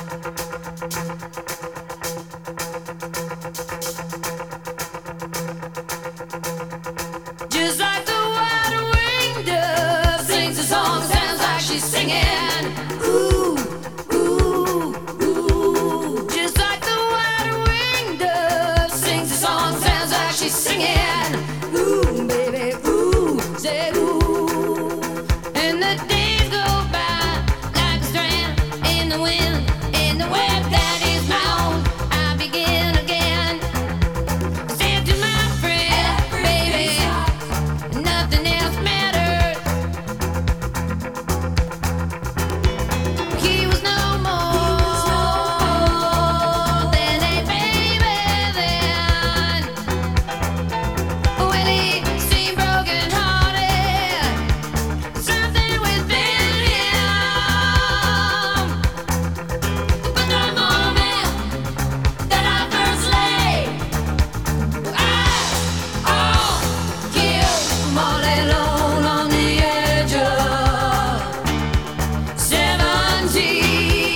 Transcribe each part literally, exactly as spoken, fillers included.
Just like the wide-winged dove sings a song, sounds like she's singing. Ooh, ooh, ooh. Just like the wide-winged dove sings a song, sounds like she's singing. Ooh, baby, ooh, say ooh. And the days go by like a strand in the wind, in the web that is my own. I begin again. Said to my friend, baby, nothing else matters. He was no more than a baby then. Well, he seemed broken hearted, something within him. But the moment that I first laid eyes on you, I'm all alone on the edge of seventeen.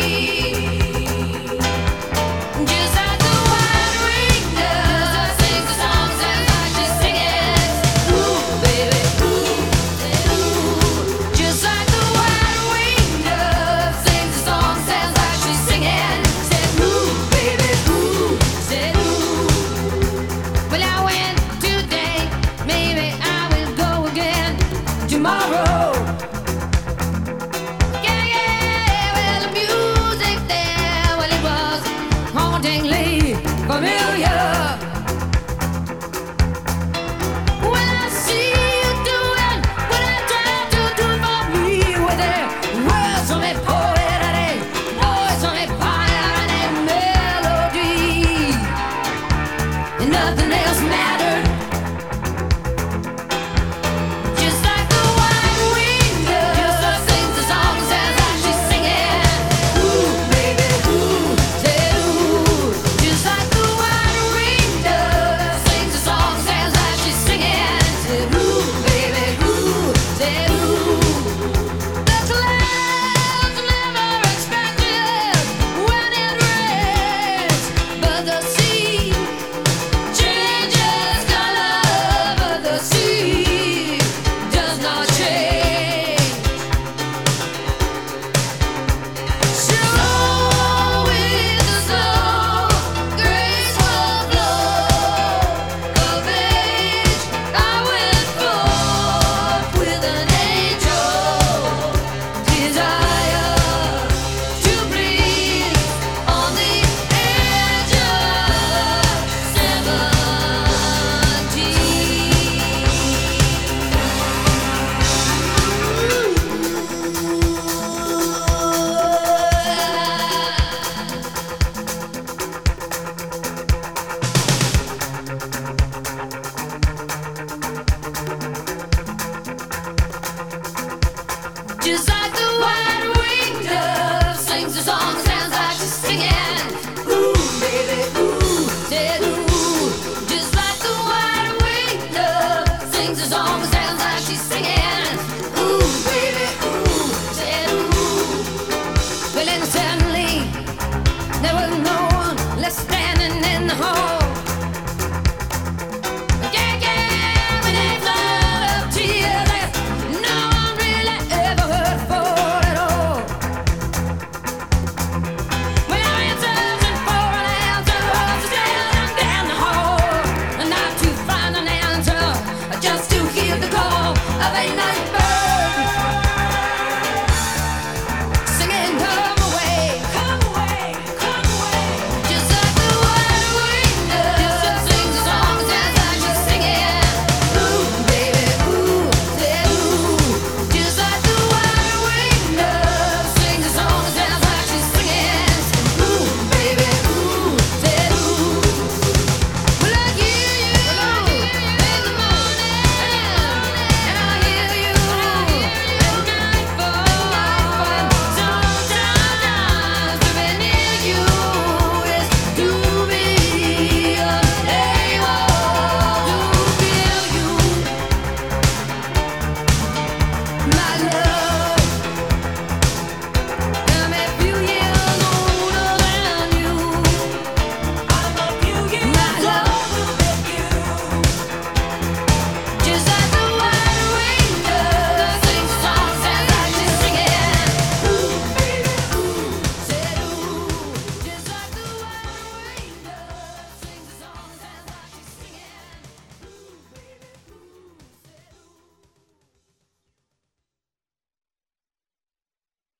Just like the wide-winged dove sings a song, sounds like she's singing. Ooh, baby, ooh, ooh. Just like the wide-winged dove sings a song, sounds like she's singing. Said ooh, baby, ooh, said ooh. Well, I went today, maybe I will go again tomorrow. Yeah, yeah, well, the music there, well, it was hauntingly familiar. When I see you doing what I tried to do for me, with their words on me poet and a voice on me fire and a melody, and nothing else mattered. Just like the wide-winged dove sings a song, sounds like she's singing. Ooh, baby, ooh, say ooh. Just like the wide-winged dove sings a song, sounds like she's singing. Said ooh, baby, ooh, say ooh. The clouds never expected when it rains, but the sea changes color, but the sea does not change. Slow with the slow, graceful flow of age, I went forth with an angel desire to breathe on the edge of Just like the wide-winged dove sings a song, sounds like she's singing. Ooh, baby, ooh, said ooh. Just like the wide-winged dove sings a song, sounds like she's singing. Ooh, baby, ooh, said ooh. Well, then suddenly there was no one left standing in the hall.